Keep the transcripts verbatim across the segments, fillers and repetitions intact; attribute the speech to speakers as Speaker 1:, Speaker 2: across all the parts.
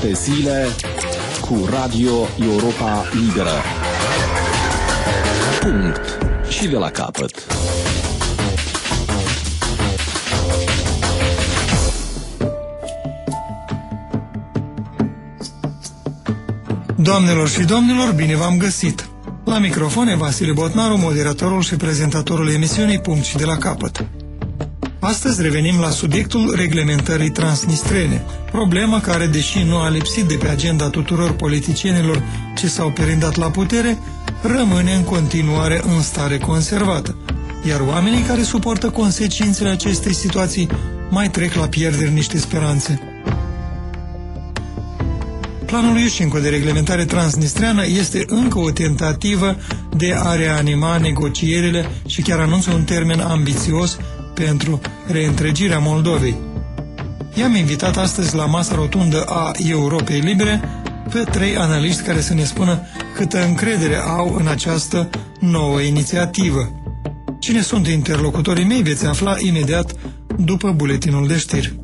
Speaker 1: șapte zile cu Radio Europa Liberă. Punct. Și de la capăt.
Speaker 2: Doamnelor și domnilor, bine v-am găsit! La microfon e Vasile Botnaru, moderatorul și prezentatorul emisiunii Punct și de la capăt. Astăzi revenim la subiectul reglementării transnistrene, problemă care, deși nu a lipsit de pe agenda tuturor politicienilor ce s-au perindat la putere, rămâne în continuare în stare conservată, iar oamenii care suportă consecințele acestei situații mai trec la pierderi niște speranțe. Planul Iușcenco de reglementare transnistreană este încă o tentativă de a reanima negocierile și chiar anunță un termen ambițios pentru reîntregirea Moldovei. I-am invitat astăzi la masa rotundă a Europei Libere pe trei analiști care să ne spună câtă încredere au în această nouă inițiativă. Cine sunt interlocutorii mei veți afla imediat după buletinul de știri.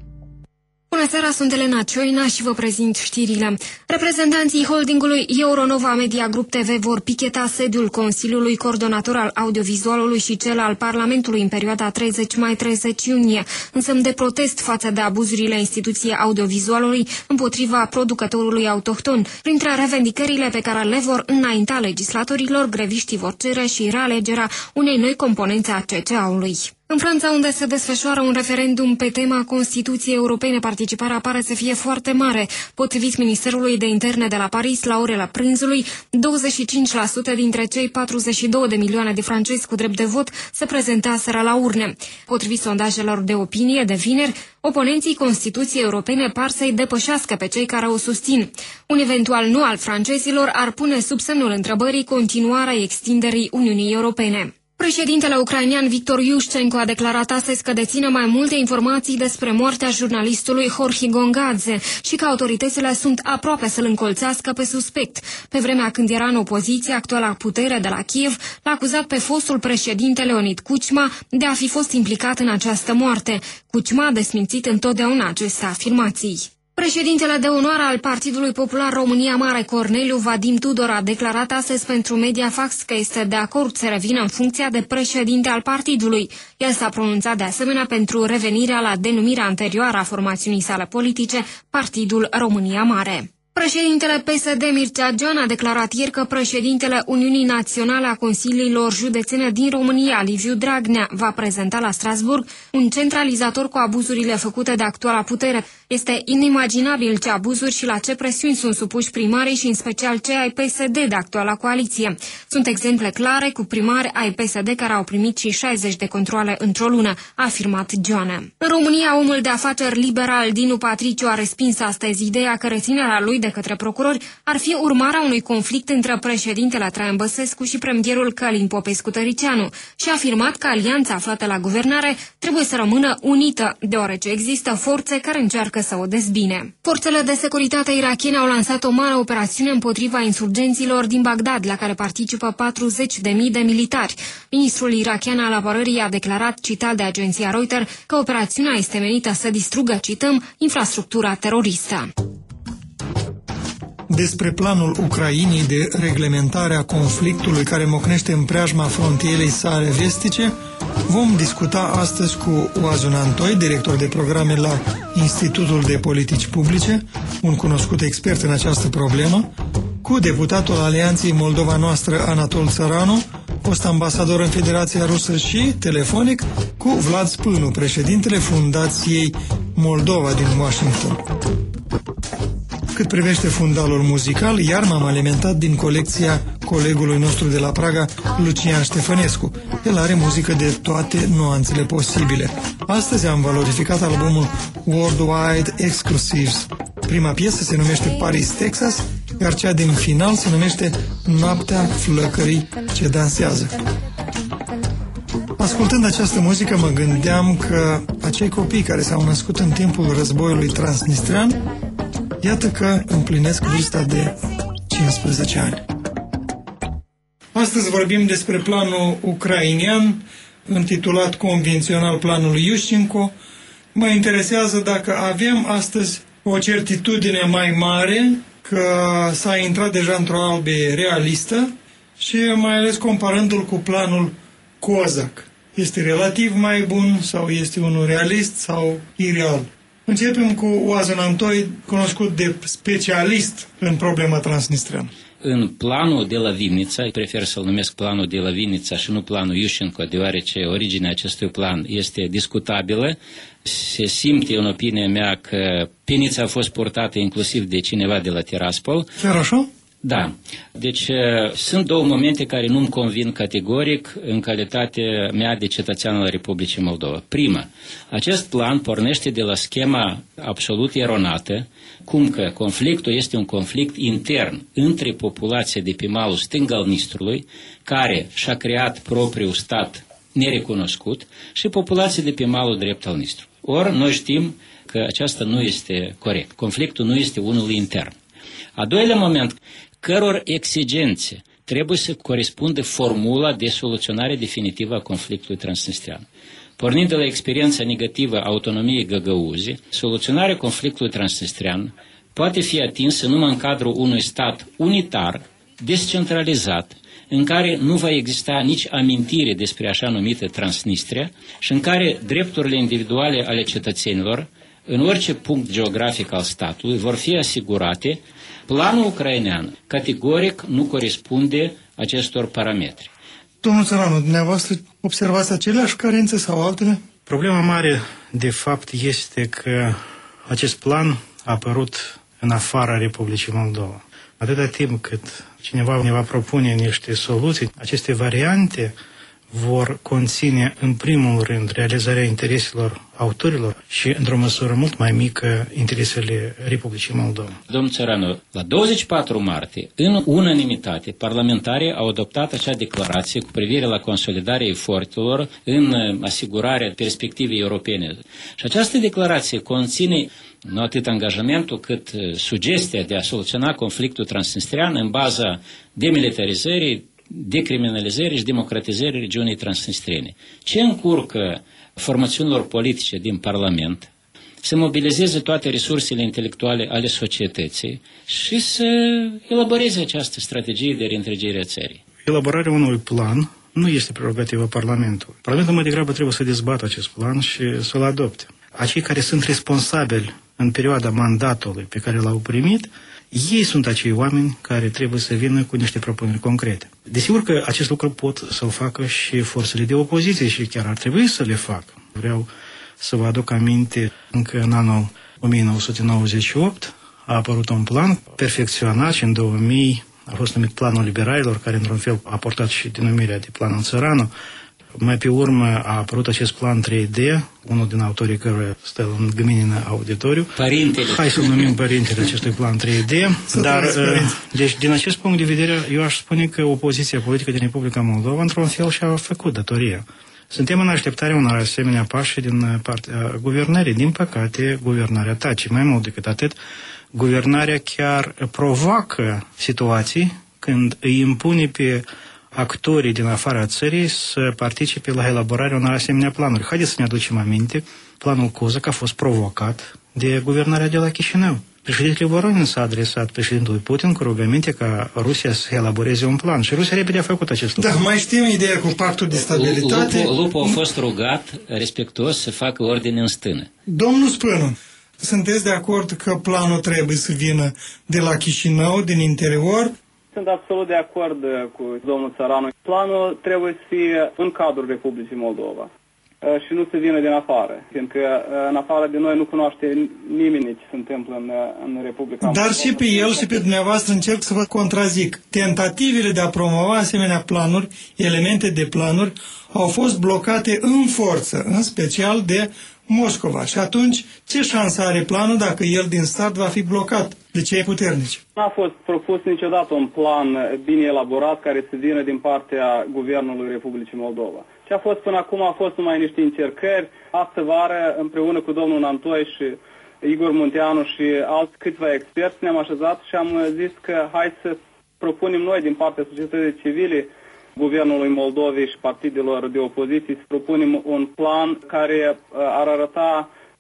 Speaker 3: Bună seara, sunt Elena Cioina și vă prezint știrile. Reprezentanții holdingului Euronova Media Group T V vor picheta sediul Consiliului Coordonator al Audiovizualului și cel al Parlamentului în perioada treizeci mai treizeci iunie, în semn de protest față de abuzurile instituției audiovizualului împotriva producătorului autohton. Printre revendicările pe care le vor înainta legislatorilor, greviștii vor cere și realegerea unei noi componențe a C C A-ului. În Franța, unde se desfășoară un referendum pe tema Constituției Europene, participarea pare să fie foarte mare. Potrivit Ministerului de Interne de la Paris, la orele prânzului, douăzeci și cinci la sută dintre cei patruzeci și două de milioane de francezi cu drept de vot se prezentaseră la urne. Potrivit sondajelor de opinie de vineri, oponenții Constituției Europene par să-i depășească pe cei care o susțin. Un eventual nu al francezilor ar pune sub semnul întrebării continuarea extinderii Uniunii Europene. Președintele ucrainean Victor Iușcenco a declarat astăzi că deține mai multe informații despre moartea jurnalistului Jorge Gongadze și că autoritățile sunt aproape să-l încolțească pe suspect. Pe vremea când era în opoziție, actuala putere de la Kiev l-a acuzat pe fostul președinte Leonid Kuchma de a fi fost implicat în această moarte. Kuchma a desmințit întotdeauna aceste afirmații. Președintele de onoare al Partidului Popular România Mare, Corneliu Vadim Tudor, a declarat astăzi pentru Mediafax că este de acord să revină în funcția de președinte al partidului. El s-a pronunțat de asemenea pentru revenirea la denumirea anterioară a formațiunii sale politice, Partidul România Mare. Președintele P S D Mircea Joan a declarat ieri că președintele Uniunii Naționale a Consiliilor Județene din România, Liviu Dragnea, va prezenta la Strasburg un centralizator cu abuzurile făcute de actuala putere. Este inimaginabil ce abuzuri și la ce presiuni sunt supuși primarii și în special cei ai P S D de actuala coaliție. Sunt exemple clare cu primari ai P S D care au primit și șaizeci de controale într-o lună, a afirmat Joan. În România, omul de afaceri liberal Dinu Patriciu a respins astăzi ideea că reținerea lui de către procurori ar fi urmarea unui conflict între președintele Traian Băsescu și premierul Călin Popescu-Tăricianu și a afirmat că alianța aflată la guvernare trebuie să rămână unită, deoarece există forțe care încearcă să o dezbine. Forțele de securitate irakiene au lansat o mare operațiune împotriva insurgenților din Bagdad, la care participă patruzeci de mii de militari. Ministrul irakian al apărării a declarat, citat de agenția Reuters, că operațiunea este menită să distrugă, cităm, infrastructura teroristă.
Speaker 2: Despre planul Ucrainei de reglementare a conflictului care mocnește în preajma frontierei sale vestice, vom discuta astăzi cu Oazun Antoi, director de programe la Institutul de Politici Publice, un cunoscut expert în această problemă, cu deputatul Alianței Moldova Noastră, Anatol Țăranu, fost ambasador în Federația Rusă, și, telefonic, cu Vlad Spânu, președintele Fundației Moldova din Washington. Cât privește fundalul muzical, iar m-am alimentat din colecția colegului nostru de la Praga, Lucian Ștefănescu. El are muzică de toate nuanțele posibile. Astăzi am valorificat albumul Worldwide Exclusives. Prima piesă se numește Paris, Texas, iar cea din final se numește Noaptea flăcării ce dansează. Ascultând această muzică, mă gândeam că acei copii care s-au născut în timpul războiului transnistrean, iată că împlinesc vârsta de cincisprezece ani. Astăzi vorbim despre planul ucrainean, intitulat convențional Planul Iușcenco. Mă interesează dacă avem astăzi o certitudine mai mare că s-a intrat deja într-o albie realistă și mai ales comparându-l cu planul COSAC. Este relativ mai bun sau este unul realist sau ireal? Începem cu Oazon Antoi, cunoscut de specialist în problema transnistreană.
Speaker 4: În planul de la Vinița, prefer să-l numesc planul de la Vinița și nu planul Iușenko, deoarece originea acestui plan este discutabilă. Se simte, în opinia mea, că penița a fost portată inclusiv de cineva de la Tiraspol.
Speaker 2: Chiar așa?
Speaker 4: Da. Deci sunt două momente care nu-mi convin categoric în calitatea mea de cetățean al Republicii Moldova. Prima, acest plan pornește de la schema absolut eronată, cum că conflictul este un conflict intern între populația de pe malul stâng al Nistrului, care și-a creat propriul stat nerecunoscut, și populația de pe malul drept al Nistru. Ori noi știm că aceasta nu este corect. Conflictul nu este unul intern. A doilea moment, căror exigențe trebuie să corespundă formula de soluționare definitivă a conflictului transnistrian. Pornind de la experiența negativă a autonomiei Găgăuzii, soluționarea conflictului transnistrian poate fi atinsă numai în cadrul unui stat unitar, descentralizat, în care nu va exista nici amintire despre așa numită Transnistria și în care drepturile individuale ale cetățenilor, în orice punct geografic al statului, vor fi asigurate. Planul ucrainean categoric nu corespunde acestor parametri.
Speaker 2: Domnul Țăranu, dumneavoastră observați aceleași carențe sau altele?
Speaker 5: Problema mare, de fapt, este că acest plan a apărut în afara Republicii Moldova. Atâta timp cât cineva ne va propune niște soluții, aceste variante vor conține în primul rând realizarea intereselor autorilor și, într-o măsură mult mai mică, interesele Republicii Moldova.
Speaker 4: Domnul Țăranu, la douăzeci și patru martie, în unanimitate, parlamentarii au adoptat acea declarație cu privire la consolidarea eforturilor în asigurarea perspectivei europene. Și această declarație conține nu atât angajamentul cât sugestia de a soluționa conflictul transnistrian în baza demilitarizării, decriminalizării și democratizării regiunii transnistriene. Ce încurcă formațiunilor politice din Parlament să mobilizeze toate resursele intelectuale ale societății și să elaboreze această strategie de reîntregire a țării.
Speaker 5: Elaborarea unui plan nu este prerogativa Parlamentului. Parlamentul mai degrabă trebuie să dezbată acest plan și să-l adopte. Acei care sunt responsabili în perioada mandatului pe care l-au primit, ei sunt acei oameni care trebuie să vină cu niște propuneri concrete. Desigur că acest lucru pot să-l facă și forțele de opoziție și chiar ar trebui să le facă. Vreau să vă aduc aminte, încă în anul o mie nouă sute nouăzeci și opt a apărut un plan perfecționat și în două mii a fost numit Planul Liberalilor, care într-un fel a portat și denumirea de Planul Țăranu. Mai pe urmă a apărut acest plan trei D, unul din autorii căruia stă în gâmină auditoriu.
Speaker 4: Părintele.
Speaker 5: Hai să-l numim părintele acestui plan trei D. Dar, deci, din acest punct de vedere, eu aș spune că opoziția politică din Republica Moldova, într-un fel, și-a făcut datoria. Suntem în așteptarea unor asemenea pași din partea guvernării. Din păcate, guvernarea tace. Mai mult decât atât, guvernarea chiar provoacă situații când îi impune pe actorii din afara țării să participe la elaborarea unor asemenea planuri. Haideți să ne aducem aminte, planul COSAC a fost provocat de guvernarea de la Chișinău. Președintele Voronin s-a adresat președintelui Putin cu rugăminte ca Rusia să elaboreze un plan și Rusia repede a făcut acest lucru.
Speaker 2: Da, mai știm ideea cu pactul de stabilitate.
Speaker 4: Lupul a fost rugat respectuos să facă ordine în stână.
Speaker 2: Domnul Spânu, sunteți de acord că planul trebuie să vină de la Chișinău, din interior?
Speaker 6: Sunt absolut de acord cu domnul Țăranu. Planul trebuie să fie în cadrul Republicii Moldova și nu să vină din afară, fiindcă în afară de noi nu cunoaște nimeni ce se întâmplă în, în Republica Moldova.
Speaker 2: Dar și pe el și pe dumneavoastră încerc să vă contrazic. Tentativele de a promova asemenea planuri, elemente de planuri, au fost blocate în forță, în special de Moscova. Și atunci, ce șansă are planul dacă el din start va fi blocat de cei puternici?
Speaker 6: Nu a fost propus niciodată un plan bine elaborat care să vină din partea Guvernului Republicii Moldova. Ce a fost până acum a fost numai niște încercări. Astă vară, împreună cu domnul Nantoi și Igor Munteanu și alți câțiva experți, ne-am așezat și am zis că hai să propunem noi din partea societății civile, Guvernului Moldovei și partidelor de opoziție, să propunem un plan care ar arăta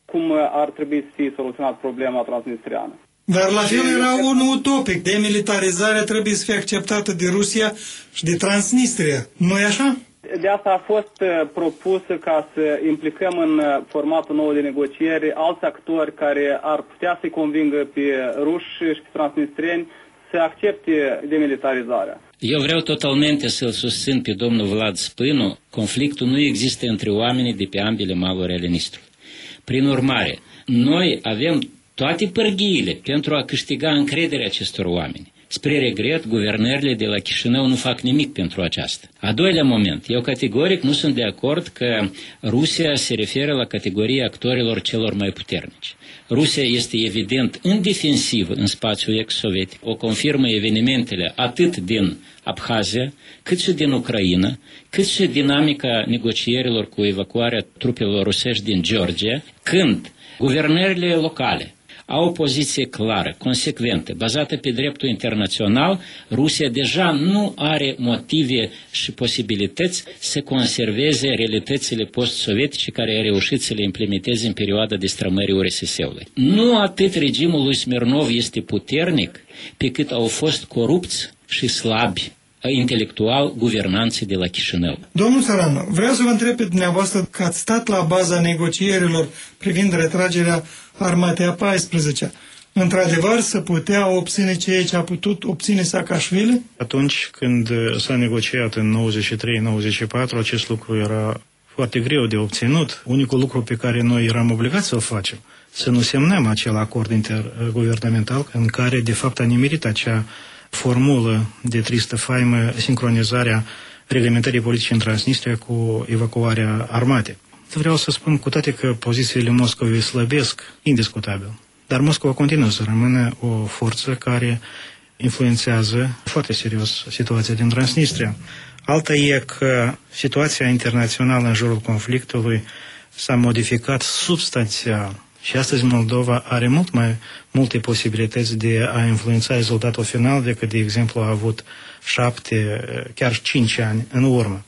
Speaker 6: cum ar trebui să fie soluționat problema transnistriană.
Speaker 2: Dar la fel era un utopic. Demilitarizarea trebuie să fie acceptată de Rusia și de Transnistria. Nu-i așa?
Speaker 6: De asta a fost propusă ca să implicăm în formatul nou de negocieri alți actori care ar putea să-i convingă pe ruși și pe transnistrieni să accepte demilitarizarea.
Speaker 4: Eu vreau totalmente să-l susțin pe domnul Vlad Spânu. Conflictul nu există între oamenii de pe ambele maluri ale Nistrului. Prin urmare, noi avem toate pârghiile pentru a câștiga încrederea acestor oameni. Spre regret, guvernările de la Chișinău nu fac nimic pentru aceasta. A doilea moment, eu categoric nu sunt de acord că Rusia se referă la categoria actorilor celor mai puternici. Rusia este evident în defensivă în spațiul ex-sovietic. O confirmă evenimentele atât din Abhazia, cât și din Ucraina, cât și dinamica negocierilor cu evacuarea trupelor rusești din Georgia, când guvernările locale au o poziție clară, consecventă, bazată pe dreptul internațional, Rusia deja nu are motive și posibilități să conserveze realitățile post-sovietice care a reușit să le implementeze în perioada destrămării U R S S-ului. Nu atât regimul lui Smirnov este puternic, pe cât au fost corupți și slabi intelectual guvernanții de la Chișinău.
Speaker 2: Domnul Țăranu, vreau să vă întreb pe dumneavoastră că ați stat la baza negocierilor privind retragerea armatei a paisprezecea. Într-adevăr, să putea obține ceea ce a putut obține Saakashvili?
Speaker 5: Atunci când s-a negociat în nouăzeci și trei nouăzeci și patru, acest lucru era foarte greu de obținut. Unicul lucru pe care noi eram obligați să-l facem, să nu semnăm acel acord interguvernamental în care, de fapt, a nimerit acea formulă de tristă faimă, sincronizarea reglementării politice în Transnistria cu evacuarea armatei. Vreau să spun, cu toate că pozițiile Moscovei slăbesc, indiscutabil, dar Moscova continuă să rămână o forță care influențează foarte serios situația din Transnistria. Alta e că situația internațională în jurul conflictului s-a modificat substanțial. Și astăzi Moldova are mult mai multe posibilități de a influența rezultatul final decât, de exemplu, a avut șapte, chiar cinci ani în urmă.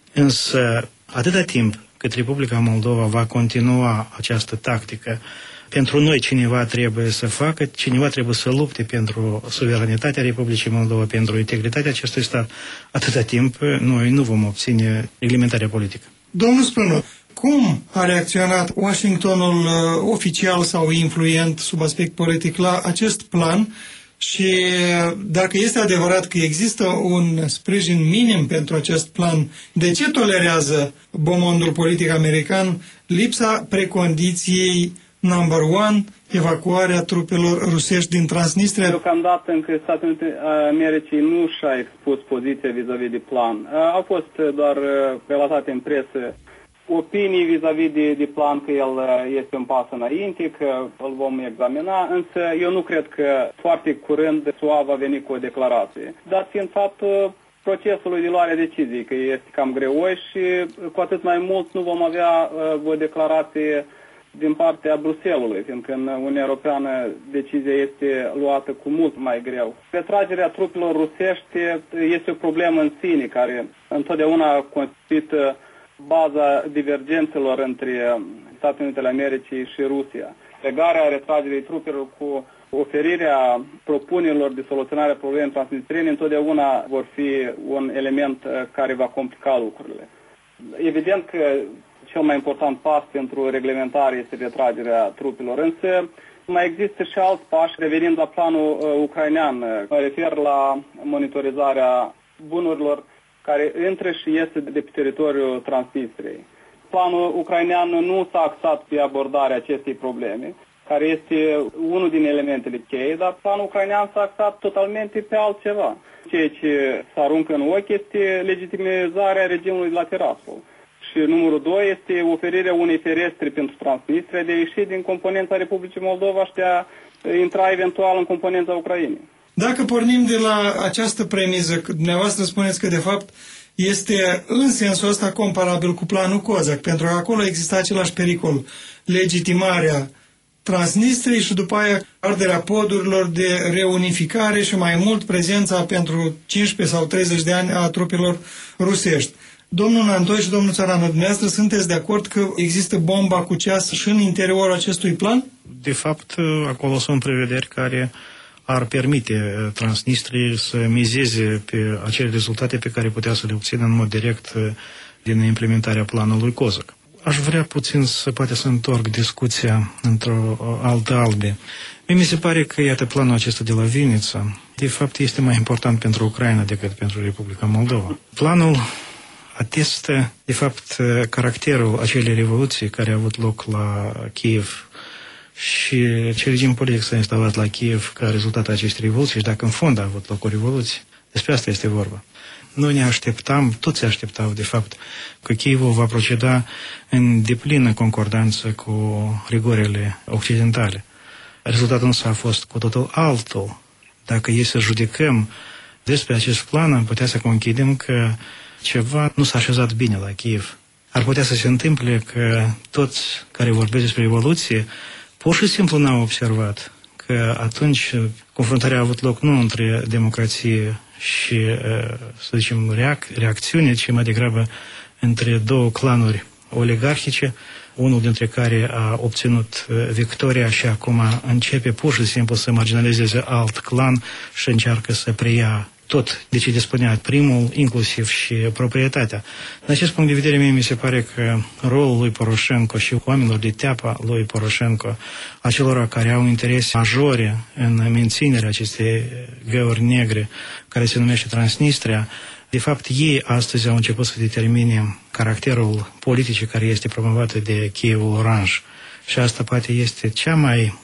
Speaker 5: Însă, atâta timp cât Republica Moldova va continua această tactică, pentru noi cineva trebuie să facă, cineva trebuie să lupte pentru suveranitatea Republicii Moldova, pentru integritatea acestui stat, atâta timp noi nu vom obține reglementarea politică.
Speaker 2: Domnul Spânu, cum a reacționat Washingtonul uh, oficial sau influent sub aspect politic la acest plan și dacă este adevărat că există un sprijin minim pentru acest plan, de ce tolerează bomondul politic american lipsa precondiției number one, evacuarea trupelor rusești din Transnistria?
Speaker 6: Deocamdată încă Statele Unite ale Americii nu și-a expus poziția vis-a-vis de plan. Au fost doar relatate în presă opinii vis-a-vis de, de plan, că el este un pas înainte, că îl vom examina, însă eu nu cred că foarte curând S U A va veni cu o declarație. Dat fiind faptul procesului de luare decizii, că este cam greoi și cu atât mai mult nu vom avea uh, o declarație din partea Bruselului, fiindcă în Uniunea Europeană decizia este luată cu mult mai greu. Retragerea trupelor rusești este o problemă în sine, care întotdeauna constituie baza divergențelor între Statele Unite ale Americii și Rusia. Legarea retragerii trupelor cu oferirea propunerilor de soluționare a problemei transnistriene întotdeauna vor fi un element care va complica lucrurile. Evident că cel mai important pas pentru reglementare este retragerea trupelor, însă mai există și alți pași, revenind la planul uh, ucrainean. Mă refer la monitorizarea bunurilor care intră și iese de pe teritoriul Transnistriei. Planul ucrainean nu s-a axat pe abordarea acestei probleme, care este unul din elementele cheie, dar planul ucrainean s-a axat totalmente pe altceva. Ceea ce se aruncă în ochi este legitimizarea regimului de la Tiraspol. Și numărul doi este oferirea unei ferestre pentru Transnistria de a ieși din componența Republicii Moldova și de a intra eventual în componența Ucrainei.
Speaker 2: Dacă pornim de la această premiză, că dumneavoastră spuneți că de fapt este în sensul ăsta comparabil cu planul Cozac, pentru că acolo exista același pericol, legitimarea Transnistriei și după aia arderea podurilor de reunificare și mai mult prezența pentru cincisprezece sau treizeci de ani a trupelor rusești. Domnul Nantoi și domnul Țărană, dumneavoastră sunteți de acord că există bomba cu ceas și în interiorul acestui plan?
Speaker 5: De fapt, acolo sunt prevederi care ar permite Transnistriei să mizeze pe acele rezultate pe care putea să le obțină în mod direct din implementarea planului COSAC. Aș vrea puțin să poate să întorc discuția într-o altă albe. Mi se pare că, iată, planul acesta de la Vinița, de fapt, este mai important pentru Ucraina decât pentru Republica Moldova. Planul atestă, de fapt, caracterul acelei revoluții care a avut loc la Kiev și ce regim politic s-a instalat la Kiev ca rezultat acestei revoluții și dacă în fond a avut loc o revoluție. Despre asta este vorba. Noi ne așteptam, toți se așteptau, de fapt, că Kievul va proceda în deplină concordanță cu rigorile occidentale. Rezultatul însă a fost cu totul altul. Dacă e să judecăm despre acest plan, am putea să conchidem că ceva nu s-a așezat bine la Kiev. Ar putea să se întâmple că toți care vorbesc despre revoluție pur și simplu n-au observat că atunci confruntarea a avut loc nu între democrație și, să zicem, reac- reacțiune, ci mai degrabă între două clanuri oligarhice, unul dintre care a obținut victoria și acum începe pur și simplu să marginalizeze alt clan și încearcă să preia tot de ce dispunea primul, inclusiv și proprietatea. Din acest punct de vedere, mie mi se pare că rolul lui Poroșenko și oamenilor de teapa lui Poroșenko, acelora care au interese majore în menținerea acestei găuri negre, care se numește Transnistria, de fapt, ei astăzi au început să determine caracterul politic care este promovat de Kievul Oranj. Și asta poate este cea mai,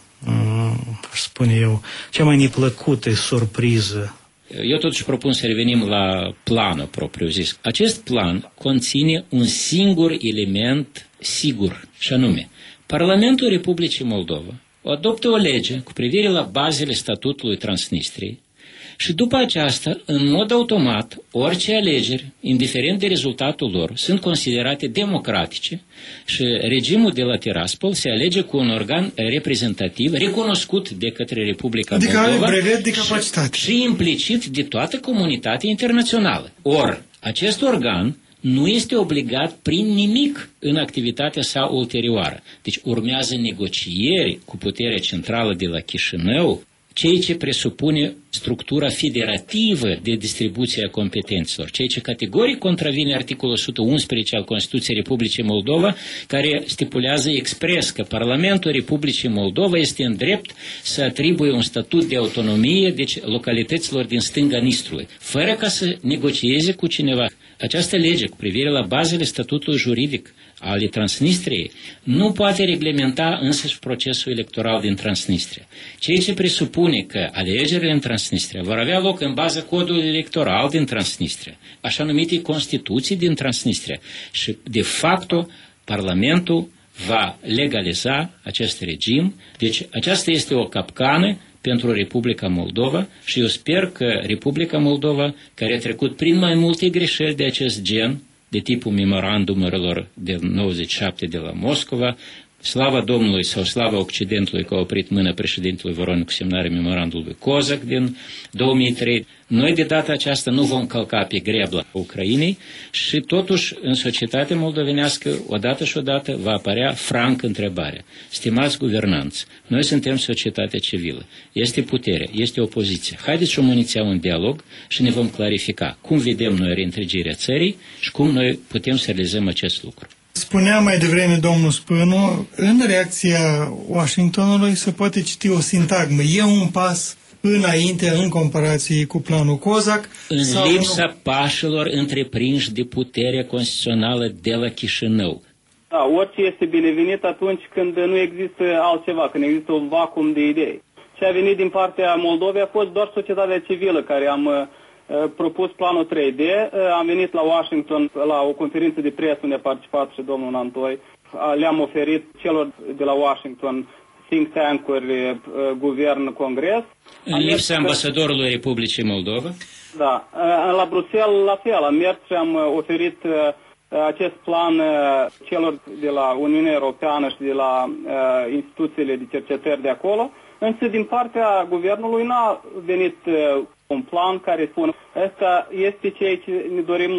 Speaker 5: aș spune eu, cea mai neplăcută surpriză.
Speaker 4: Eu totuși propun să revenim la planul propriu-zis. Acest plan conține un singur element sigur, și anume, Parlamentul Republicii Moldova adoptă o lege cu privire la bazele statutului Transnistriei și după aceasta, în mod automat, orice alegeri, indiferent de rezultatul lor, sunt considerate democratice și regimul de la Tiraspol se alege cu un organ reprezentativ recunoscut de către Republica
Speaker 2: adică
Speaker 4: Moldova
Speaker 2: are brevet de capacitate.
Speaker 4: Și, și implicit de toată comunitatea internațională. Or, acest organ nu este obligat prin nimic în activitatea sa ulterioară. Deci urmează negocieri cu puterea centrală de la Chișinău, ceea ce presupune structura federativă de distribuție a competențelor, ceea ce categoric contravine articolul o sută unsprezece al Constituției Republicii Moldova, care stipulează expres că Parlamentul Republicii Moldova este în drept să atribuie un statut de autonomie, deci localităților din stânga Nistrului, fără ca să negocieze cu cineva. Această lege cu privire la bazele statutului juridic ale Transnistriei nu poate reglementa însăși procesul electoral din Transnistria, ceea ce presupune că alegerile în Transnistria vor avea loc în baza codului electoral din Transnistria, așa numite Constituții din Transnistria și, de facto, Parlamentul va legaliza acest regim. Deci aceasta este o capcană pentru Republica Moldova și eu sper că Republica Moldova, care a trecut prin mai multe greșeli de acest gen, de tipul memorandumurilor de nouăzeci și șapte de la Moscova, slava Domnului sau slava Occidentului că a oprit mâna președintelui Voronin cu semnarea memorandumului COSAC din două mii trei. Noi de data aceasta nu vom călca pe grebla Ucrainei și totuși în societatea moldovenească odată și odată va apărea franc întrebarea. Stimați guvernanți, noi suntem societatea civilă, este putere, este opoziție. Haideți să iniția un dialog și ne vom clarifica cum vedem noi reîntregirea țării și cum noi putem să realizăm acest lucru.
Speaker 2: Spunea mai devreme domnul Spânu, în reacția Washingtonului se poate citi o sintagmă. E un pas înainte în comparație cu planul COSAC.
Speaker 4: În lipsa nu? pașilor întreprinși de puterea constituțională de la Chișinău.
Speaker 6: Da, orice este binevenit atunci când nu există altceva, când există un vacuum de idei. Ce a venit din partea Moldovei a fost doar societatea civilă care am uh, propus planul trei D. Uh, am venit la Washington la o conferință de presă unde a participat și domnul Nantoi. Uh, le-am oferit celor de la Washington think tank-uri, uh, guvern, congres.
Speaker 4: În lipsa ambasadorului Republicii Moldova?
Speaker 6: Da. Uh, la Bruxelles la fel. Am mers și am oferit uh, acest plan uh, celor de la Uniunea Europeană și de la uh, instituțiile de cercetări de acolo. Însă din partea guvernului n-a venit uh, un plan care spune ăsta este ceea ce ne dorim noi.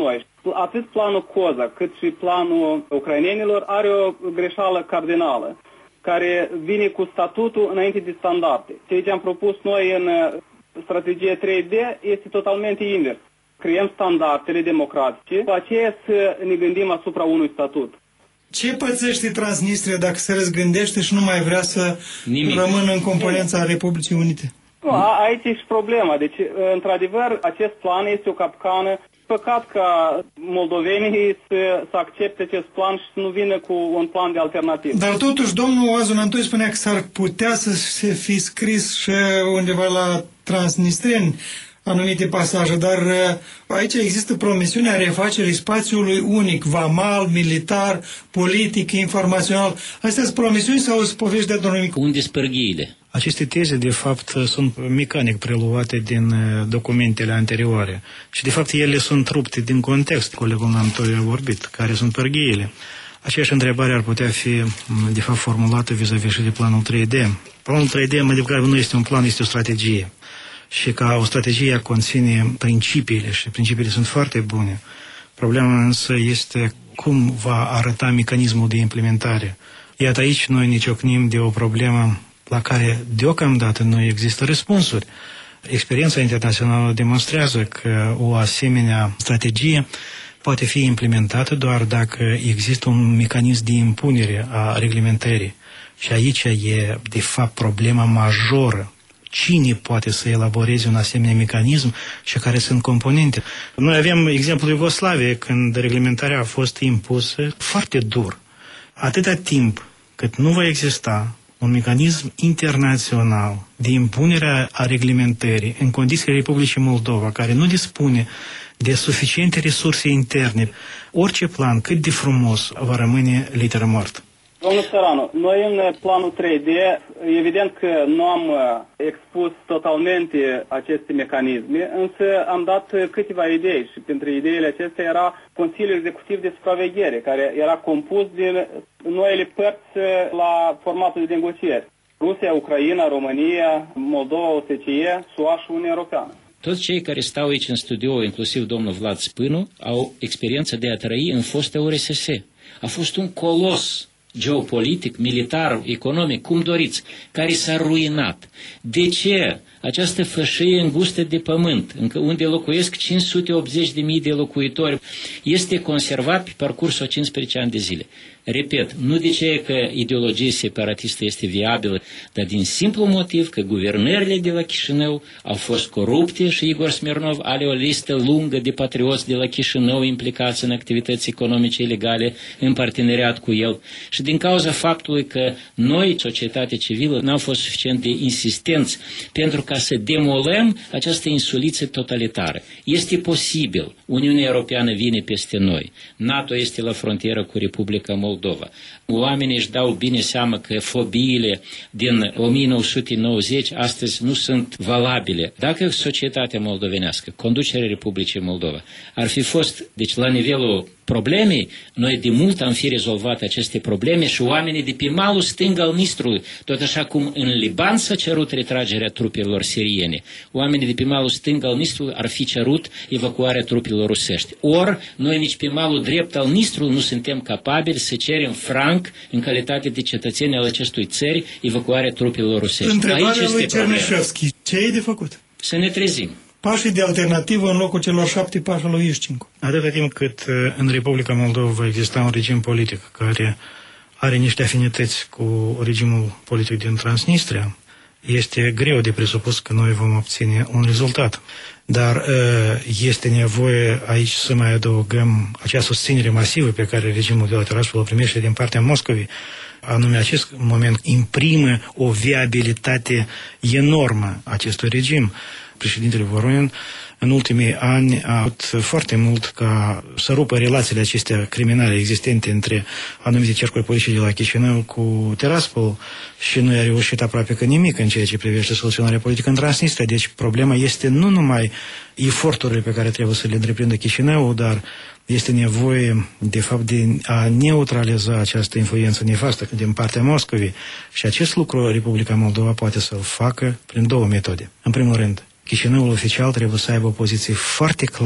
Speaker 6: atât planul COZA cât și planul ucrainenilor are o greșeală cardinală, care vine cu statutul înainte de standarde. Ceea ce am propus noi în strategie trei D este totalmente invers. Creăm standardele democratice, după aceea să ne gândim asupra unui statut.
Speaker 2: Ce pățește Transnistria dacă se răzgândește și nu mai vrea să Nimic. rămână în componența Republicii Unite?
Speaker 6: Nu, a, aici e și problema. Deci, într-adevăr, acest plan este o capcană. Păcat ca moldovenii să, să accepte acest plan și să nu vină cu un plan de alternativă.
Speaker 2: Dar totuși, domnul Oazon Antoi spunea că s-ar putea să se fi scris și undeva la transnistreni anumite pasaje, dar aici există promisiunea refacerii spațiului unic, vamal, militar, politic, informațional. Astea sunt promisiuni sau sunt povești de domnul Micu?
Speaker 4: Unde spărghiile?
Speaker 5: Aceste teze, de fapt, sunt mecanic preluate din documentele anterioare și, de fapt, ele sunt rupte din context. Colegul Antoi a vorbit, care sunt părghiile. Aceeași întrebare ar putea fi, de fapt, formulată vis-a-vis și de planul trei D. Planul trei D, mai degrabă, nu este un plan, este o strategie. Și ca o strategie conține principiile și principiile sunt foarte bune. Problema însă este cum va arăta mecanismul de implementare. Iată, aici noi ne ciocnim de o problemă la care deocamdată nu există răspunsuri. Experiența internațională demonstrează că o asemenea strategie poate fi implementată doar dacă există un mecanism de impunere a reglementării. Și aici e, de fapt, problema majoră. Cine poate să elaboreze un asemenea mecanism și care sunt componente? Noi avem exemplul Iugoslaviei, când reglementarea a fost impusă foarte dur. Atâta timp cât nu va exista un mecanism internațional de impunere a reglementării în condițiile Republicii Moldova, care nu dispune de suficiente resurse interne, orice plan, cât de frumos, va rămâne literă moartă.
Speaker 6: Domnul Țăranu, noi în planul trei D, evident că nu am expus totalmente aceste mecanisme, însă am dat câteva idei și printre ideile acestea era Consiliul Executiv de Supraveghere, care era compus din noile părți la formatul de negocieri. Rusia, Ucraina, România, Moldova, O S C E, S U A și Uniunea Europeană.
Speaker 4: Toți cei care stau aici în studio, inclusiv domnul Vlad Spânu, au experiență de a trăi în fosta U R S S. A fost un colos geopolitic, militar, economic, cum doriți, care s-a ruinat. De ce? Această fășie îngustă de pământ, unde locuiesc cinci sute optzeci de mii de locuitori, este conservat pe parcursul cincisprezece ani de zile. Repet, nu de ce că ideologia separatistă este viabilă, dar din simplu motiv că guvernările de la Chișinău au fost corupte și Igor Smirnov are o listă lungă de patrioți de la Chișinău implicați în activități economice ilegale în parteneriat cu el. Și din cauza faptului că noi, societatea civilă, n-am fost suficient de insistenți pentru ca să demolăm această insuliță totalitară. Este posibil. Uniunea Europeană vine peste noi. NATO este la frontieră cu Republica Moldova. Oamenii își dau bine seama că fobiile din o mie nouă sute nouăzeci astăzi nu sunt valabile. Dacă societatea moldovenească, conducerea Republicii Moldova, ar fi fost, deci la nivelul problemei, noi de mult am fi rezolvat aceste probleme și oamenii de pe malul stâng al Nistrului, tot așa cum în Liban s-a cerut retragerea trupelor siriene, oamenii de pe malul stâng al Nistrului ar fi cerut evacuarea trupelor rusești. Ori, noi nici pe malul drept al Nistrului nu suntem capabili să cerem franc, în calitate de cetățeni al acestui țări, evacuarea trupelor rusești.
Speaker 2: Întrebarea lui Cernișevski, ce e de făcut?
Speaker 4: Să ne trezim.
Speaker 2: Pașii de alternativă în locul celor șapte pași al lui Iușcincu.
Speaker 5: Atâta timp cât în Republica Moldova va exista un regim politic care are niște afinități cu regimul politic din Transnistria, este greu de presupus că noi vom obține un rezultat. Dar este nevoie aici să mai adăugăm acea susținere masivă pe care regimul de la Tiraspol o primește din partea Moscovei. Anume, acest moment imprimă o viabilitate enormă acestui regim. Președintele Voronin în ultimii ani a avut foarte mult ca să rupă relațiile acestea criminale existente între anumite cercuri politice de la Chișinău cu Tiraspol și nu a reușit aproape că nimic în ceea ce privește soluționarea politică în Transnistria. Deci problema este nu numai eforturile pe care trebuie să le întreprindă Chișinău, dar este nevoie, de fapt, de a neutraliza această influență nefastă din partea Moscovei. Și acest lucru Republica Moldova poate să-l facă prin două metode. În primul rând, Chișinăul oficial trebuie să aibă o poziție foarte clară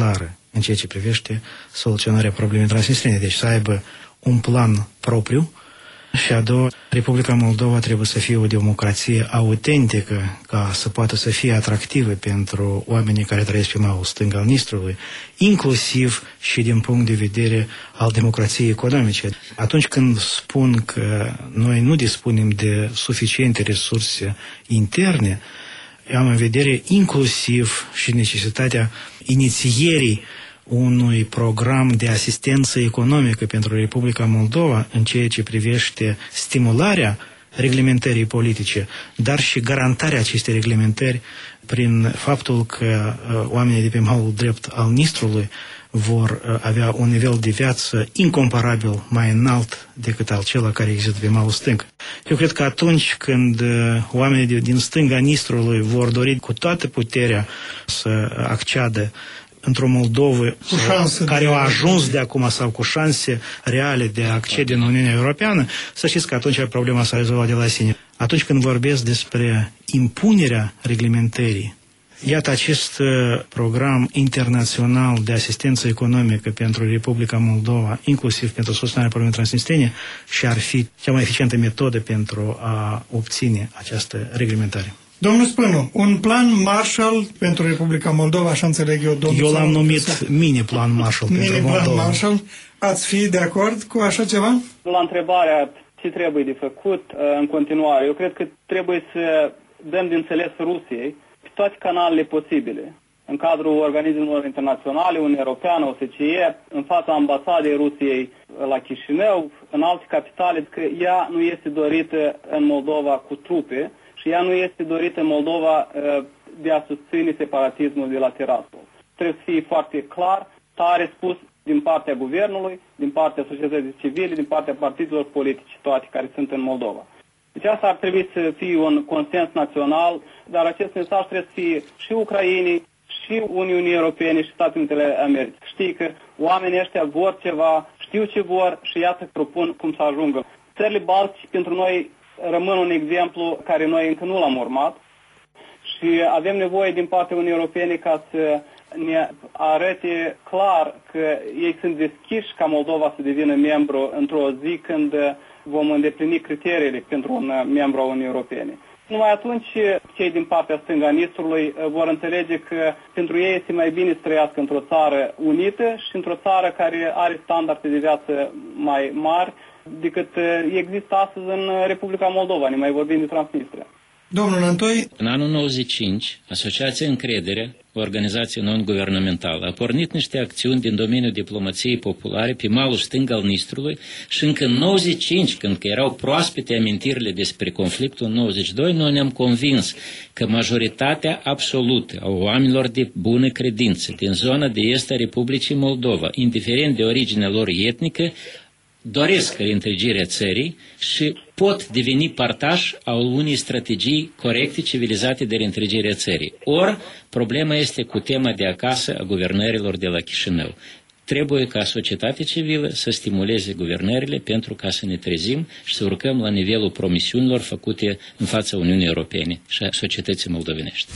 Speaker 5: în ceea ce privește soluționarea problemei transnistrene. Deci să aibă un plan propriu. Și a doua, Republica Moldova trebuie să fie o democrație autentică, ca să poată să fie atractivă pentru oamenii care trăiesc pe malul stâng al Nistrului, inclusiv și din punct de vedere al democrației economice. Atunci când spun că noi nu dispunem de suficiente resurse interne, am în vedere inclusiv și necesitatea inițierii unui program de asistență economică pentru Republica Moldova în ceea ce privește stimularea reglementării politice, dar și garantarea acestei reglementări prin faptul că uh, oamenii de pe malul drept al Nistrului vor uh, avea un nivel de viață incomparabil mai înalt decât al celor care există pe malul stâng. Eu cred că atunci când uh, oamenii de, din stânga Nistrului vor dori cu toată puterea să acceadă într-o Moldovă care au ajuns de acum sau cu șanse reale de a accede în Uniunea Europeană, să știți că atunci problema s-a rezolvat de la sine. Atunci când vorbesc despre impunerea reglementării, iată acest program internațional de asistență economică pentru Republica Moldova, inclusiv pentru soluționarea problemei transnistrene, și ar fi cea mai eficientă metodă pentru a obține această reglementare.
Speaker 2: Domnul Spânu, un plan Marshall pentru Republica Moldova, așa înțeleg eu, domnul.
Speaker 5: Eu l-am numit mini-plan Marshall pentru
Speaker 2: mini-plan
Speaker 5: Moldova.
Speaker 2: Marshall. Ați fi de acord cu așa ceva?
Speaker 6: La întrebarea ce trebuie de făcut în continuare, eu cred că trebuie să dăm de înțeles Rusiei pe toate canalele posibile. În cadrul organismelor internaționale, Uniunea Europeană, O S C E, în fața ambasadei Rusiei la Chișinău, în alte capitale, că ea nu este dorită în Moldova cu trupe, și ea nu este dorită în Moldova de a susține separatismul de la Tiraspol. Trebuie să fie foarte clar, tare spus din partea guvernului, din partea societății civile, din partea partidelor politice, toate care sunt în Moldova. Deci asta ar trebui să fie un consens național, dar acest mesaj trebuie să fie și Ucrainei, și Uniunii Europene și Statele Unite ale Americii. Știi că oamenii ăștia vor ceva, știu ce vor și iată propun cum să ajungă. Țările Baltice pentru noi rămân un exemplu care noi încă nu l-am urmat și avem nevoie din partea Uniunii Europene ca să ne arate clar că ei sunt deschiși ca Moldova să devină membru într-o zi când vom îndeplini criteriile pentru un membru a Uniunii Europene. Numai atunci cei din partea stângă a Nistrului vor înțelege că pentru ei este mai bine să trăiască într-o țară unită și într-o țară care are standarde de viață mai mari decât există astăzi în Republica Moldova, ne mai vorbim de Transnistria.
Speaker 2: Domnul Antoi.
Speaker 4: În anul nouăzeci și cinci, Asociația Încredere, o organizație non-guvernamentală, a pornit niște acțiuni din domeniul diplomației populare pe malul stâng al Nistrului și încă în nouăzeci și cinci, când că erau proaspete amintirile despre conflictul în nouăzeci și doi, noi ne-am convins că majoritatea absolută a oamenilor de bună credință din zona de est a Republicii Moldova, indiferent de originea lor etnică, doresc reîntregirea țării și pot deveni partași al unei strategii corecte, civilizate de reîntregire a țării. Ori, problema este cu tema de acasă a guvernărilor de la Chișinău. Trebuie ca societatea civilă să stimuleze guvernările pentru ca să ne trezim și să urcăm la nivelul promisiunilor făcute în fața Uniunii Europene și a societății moldovenești.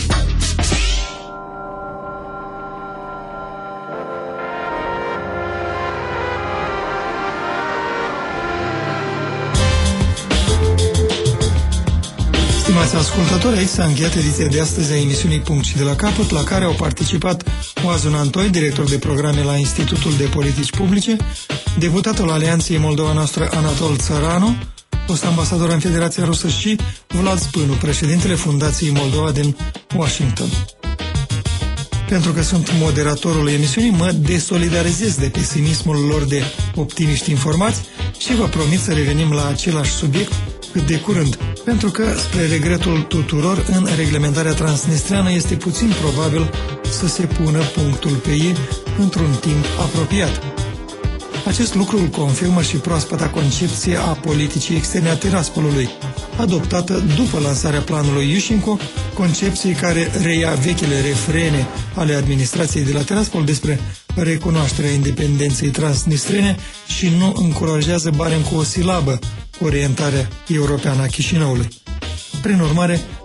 Speaker 2: Stimați ascultători, aici s-a încheiat ediția de astăzi a emisiunii Punct și de la capăt, la care au participat Oazun Antoi, director de programe la Institutul de Politici Publice, deputatul Alianței Moldova Noastră Anatol Țăranu, fost ambasador în Federația Rusă, și Vlad Spânu, președintele Fundației Moldova din Washington. Pentru că sunt moderatorul emisiunii, mă desolidarizez de pesimismul lor de optimiști informați și vă promit să revenim la același subiect cât de curând, pentru că, spre regretul tuturor, în reglementarea transnistreană este puțin probabil să se pună punctul pe ei într-un timp apropiat. Acest lucru îl confirmă și proaspăta concepție a politicii externe a Tiraspolului, adoptată după lansarea planului Iușenko, concepție care reia vechile refrene ale administrației de la Tiraspol despre recunoașterea independenței transnistrene și nu încurajează barem cu o silabă orientarea europeană a Chișinăului. Prin urmare,